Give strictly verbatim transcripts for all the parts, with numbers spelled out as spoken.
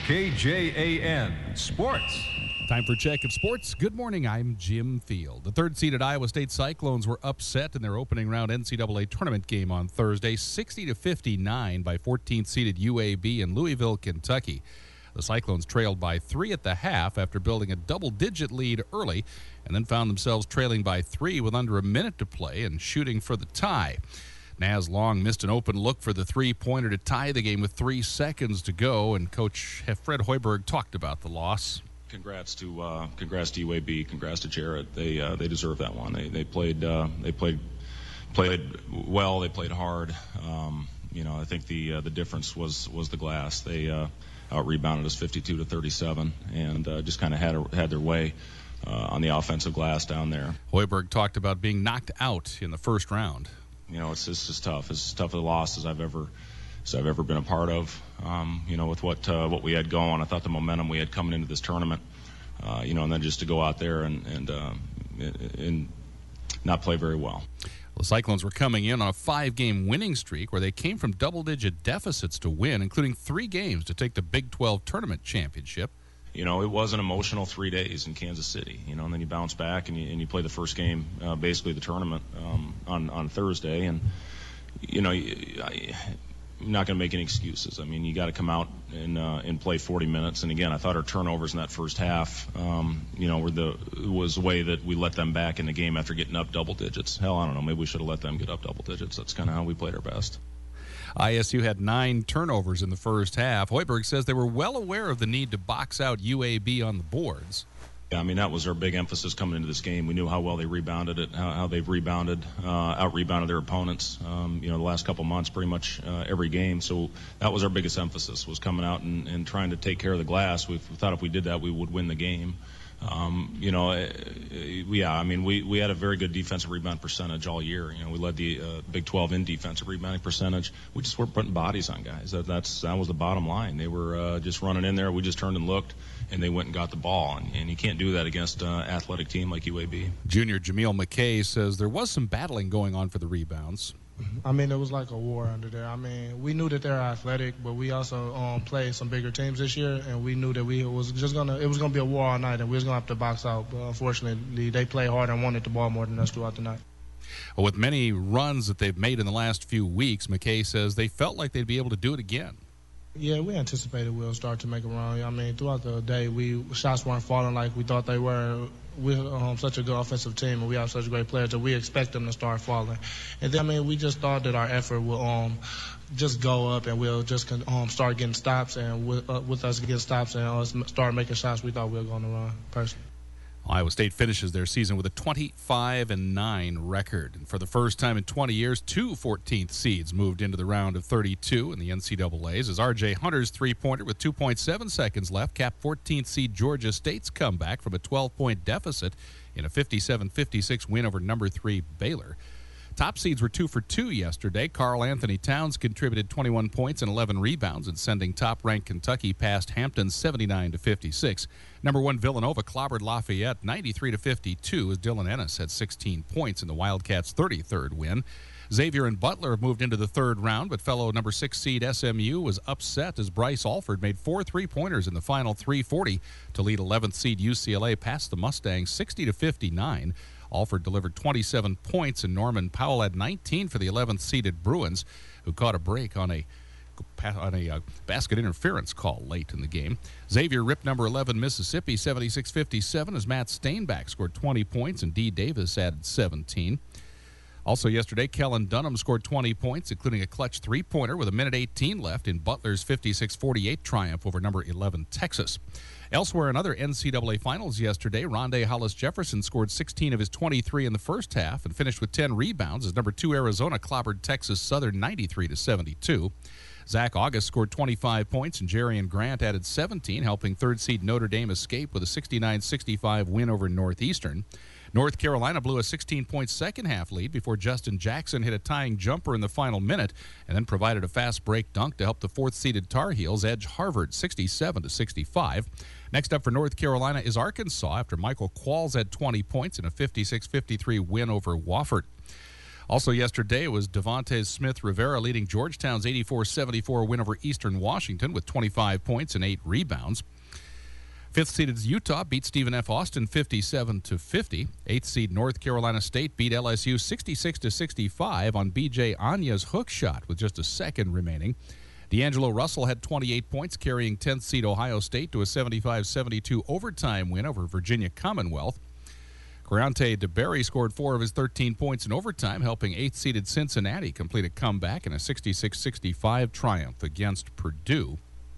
K J A N Sports. Time for Check of Sports. Good morning, I'm Jim Field. The third-seeded Iowa State Cyclones were upset in their opening round N C double A tournament game on Thursday, sixty to fifty-nine by fourteenth-seeded U A B in Louisville, Kentucky. The Cyclones trailed by three at the half after building a double-digit lead early and then found themselves trailing by three with under a minute to play and shooting for the tie. Naz Long missed an open look for the three-pointer to tie the game with three seconds to go, and Coach Fred Hoiberg talked about the loss. Congrats to uh, congrats to U A B. Congrats to Jarrett. They uh, they deserve that one. They they played uh, they played played well. They played hard. Um, you know, I think the uh, the difference was was the glass. They uh, out rebounded us fifty-two to thirty-seven, and uh, just kind of had a, had their way uh, on the offensive glass down there. Hoiberg talked about being knocked out in the first round. You know, it's it's just tough. It's as tough a loss as I've ever. as I've ever been a part of. Um, you know, with what uh, what we had going, I thought the momentum we had coming into this tournament, uh, you know, and then just to go out there and and, uh, and not play very well. The Cyclones were coming in on a five-game winning streak where they came from double-digit deficits to win, including three games to take the Big twelve tournament championship. You know, it was an emotional three days in Kansas City, you know, and then you bounce back and you, and you play the first game, uh, basically the tournament um, on, on Thursday. And, you know, I, I'm not going to make any excuses. I mean, you got to come out and uh, and play forty minutes. And again, I thought our turnovers in that first half, um, you know, were the was the way that we let them back in the game after getting up double digits. Hell, I don't know. Maybe we should have let them get up double digits. That's kind of how we played our best. I S U had nine turnovers in the first half. Hoiberg says they were well aware of the need to box out U A B on the boards. Yeah, I mean, that was our big emphasis coming into this game. We knew how well they rebounded it, how, how they've rebounded, uh, out-rebounded their opponents, um, you know, the last couple months, pretty much uh, every game. So that was our biggest emphasis, was coming out and, and trying to take care of the glass. We thought if we did that, we would win the game. Um, you know, uh, yeah, I mean, we, we had a very good defensive rebound percentage all year. You know, we led the uh, Big twelve in defensive rebounding percentage. We just weren't putting bodies on guys. That, that's that was the bottom line. They were uh, just running in there. We just turned and looked, and they went and got the ball. And, and you can't do that against an uh, athletic team like U A B. Junior Jameel McKay says there was some battling going on for the rebounds. I mean, it was like a war under there. I mean, we knew that they're athletic, but we also um, played some bigger teams this year, and we knew that we was just gonna it was gonna be a war all night, and we was gonna have to box out. But unfortunately, they played hard and wanted the ball more than us throughout the night. With many runs that they've made in the last few weeks, McKay says they felt like they'd be able to do it again. Yeah, we anticipated we'll start to make a run. I mean, throughout the day, we shots weren't falling like we thought they were. We're um, such a good offensive team, and we have such great players that we expect them to start falling. And then, I mean, we just thought that our effort will um, just go up, and we'll just um, start getting stops. And with, uh, with us getting stops and us start making shots, we thought we were going to run, personally. Iowa State finishes their season with a twenty-five and nine record. And for the first time in twenty years, two fourteenth seeds moved into the round of thirty-two in the N C double A's as R J Hunter's three-pointer with two point seven seconds left capped fourteenth seed Georgia State's comeback from a twelve-point deficit in a fifty-seven fifty-six win over number three Baylor. Top seeds were two for two yesterday. Karl Anthony Towns contributed twenty-one points and eleven rebounds in sending top-ranked Kentucky past Hampton seventy-nine to fifty-six. Number one Villanova clobbered Lafayette ninety-three to fifty-two as Dylan Ennis had sixteen points in the Wildcats' thirty-third win. Xavier and Butler have moved into the third round, but fellow number six seed S M U was upset as Bryce Alford made four three-pointers in the final three forty to lead eleventh seed U C L A past the Mustangs sixty to fifty-nine. Alford delivered twenty-seven points, and Norman Powell had nineteen for the eleventh seeded Bruins, who caught a break on a on a uh, basket interference call late in the game. Xavier ripped number eleven Mississippi seventy-six fifty-seven as Matt Stainback scored twenty points and D. Davis added seventeen. Also yesterday, Kellen Dunham scored twenty points, including a clutch three-pointer with a minute eighteen left in Butler's fifty-six forty-eight triumph over number eleven Texas. Elsewhere in other N C double A finals yesterday, Rondé Hollis Jefferson scored sixteen of his twenty-three in the first half and finished with ten rebounds as number two Arizona clobbered Texas Southern ninety-three to seventy-two. Zach August scored twenty-five points and Jerian Grant added seventeen, helping third seed Notre Dame escape with a sixty-nine sixty-five win over Northeastern. North Carolina blew a sixteen-point second-half lead before Justin Jackson hit a tying jumper in the final minute and then provided a fast break dunk to help the fourth-seeded Tar Heels edge Harvard sixty-seven to sixty-five. Next up for North Carolina is Arkansas after Michael Qualls had twenty points in a fifty-six fifty-three win over Wofford. Also yesterday was Devontae Smith-Rivera leading Georgetown's eighty-four seventy-four win over Eastern Washington with twenty-five points and eight rebounds. Fifth-seeded Utah beat Stephen F. Austin fifty-seven to fifty. Eighth-seed North Carolina State beat L S U sixty-six to sixty-five on B J Anya's hook shot with just a second remaining. D'Angelo Russell had twenty-eight points, carrying tenth-seed Ohio State to a seventy-five seventy-two overtime win over Virginia Commonwealth. Grante DeBerry scored four of his thirteen points in overtime, helping eighth-seeded Cincinnati complete a comeback in a sixty-six sixty-five triumph against Purdue.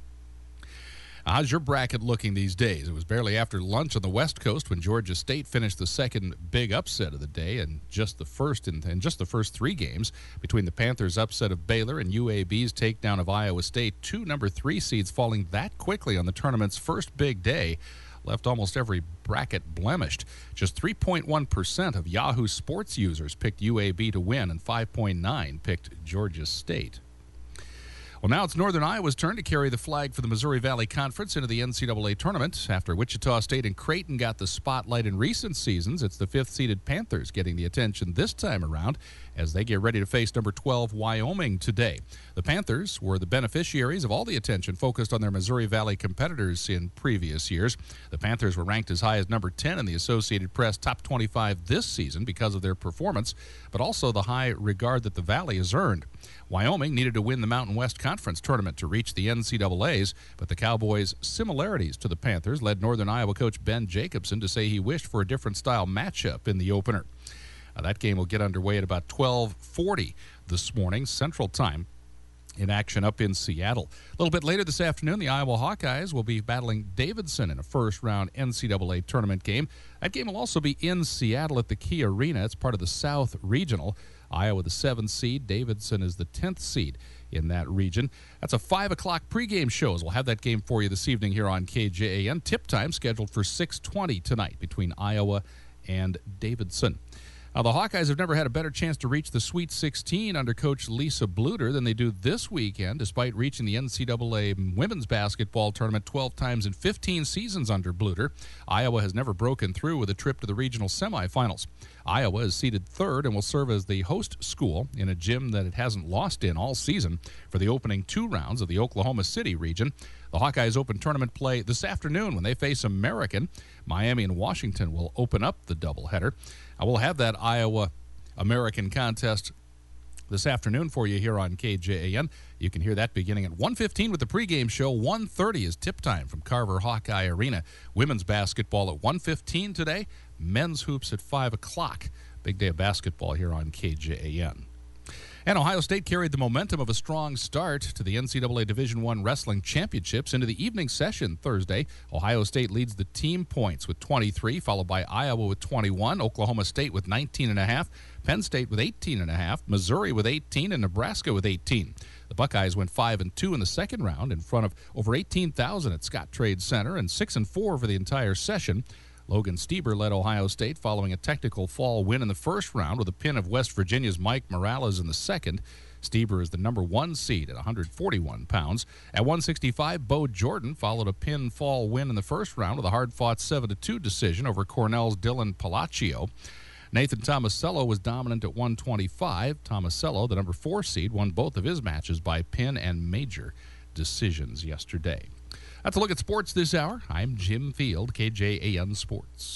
How's your bracket looking these days? It was barely after lunch on the West Coast when Georgia State finished the second big upset of the day, and just the first in, in just the first three games between the Panthers' upset of Baylor and U A B's takedown of Iowa State. Two number three seeds falling that quickly on the tournament's first big day left almost every bracket blemished. Just three point one percent of Yahoo Sports users picked U A B to win, and five point nine picked Georgia State. Well, now it's Northern Iowa's turn to carry the flag for the Missouri Valley Conference into the N C double A tournament. After Wichita State and Creighton got the spotlight in recent seasons, it's the fifth-seeded Panthers getting the attention this time around as they get ready to face number twelve Wyoming today. The Panthers were the beneficiaries of all the attention focused on their Missouri Valley competitors in previous years. The Panthers were ranked as high as number ten in the Associated Press top twenty-five this season because of their performance, but also the high regard that the Valley has earned. Wyoming needed to win the Mountain West Conference tournament to reach the N C double A's, but the Cowboys' similarities to the Panthers led Northern Iowa coach Ben Jacobson to say he wished for a different style matchup in the opener. Uh, that game will get underway at about twelve forty this morning, Central Time, in action up in Seattle. A little bit later this afternoon, the Iowa Hawkeyes will be battling Davidson in a first-round N C double A tournament game. That game will also be in Seattle at the Key Arena. It's part of the South Regional. Iowa the seventh seed. Davidson is the tenth seed in that region. That's a five o'clock pregame show. We'll have that game for you this evening here on K J A N. Tip time scheduled for six twenty tonight between Iowa and Davidson. Now, the Hawkeyes have never had a better chance to reach the Sweet sixteen under Coach Lisa Bluter than they do this weekend, despite reaching the N C double A women's basketball tournament twelve times in fifteen seasons under Bluter. Iowa has never broken through with a trip to the regional semifinals. Iowa is seeded third and will serve as the host school in a gym that it hasn't lost in all season for the opening two rounds of the Oklahoma City region. The Hawkeyes open tournament play this afternoon when they face American. Miami and Washington will open up the doubleheader. I will have that Iowa-American contest this afternoon for you here on K J A N. You can hear that beginning at one fifteen with the pregame show. one thirty is tip time from Carver Hawkeye Arena. Women's basketball at one fifteen today. Men's hoops at five o'clock. Big day of basketball here on K J A N. And Ohio State carried the momentum of a strong start to the N C double A Division One Wrestling Championships into the evening session Thursday. Ohio State leads the team points with twenty-three, followed by Iowa with twenty-one, Oklahoma State with nineteen and a half, Penn State with eighteen and a half, Missouri with eighteen, and Nebraska with eighteen. The Buckeyes went five and two in the second round in front of over eighteen thousand at Scott Trade Center and six and four for the entire session. Logan Stieber led Ohio State following a technical fall win in the first round with a pin of West Virginia's Mike Morales in the second. Stieber is the number one seed at one hundred forty-one pounds. At one sixty-five, Bo Jordan followed a pin fall win in the first round with a hard-fought seven to two decision over Cornell's Dylan Palacio. Nathan Tomasello was dominant at one twenty-five. Tomasello, the number four seed, won both of his matches by pin and major decisions yesterday. That's a look at sports this hour. I'm Jim Field, K J A N Sports.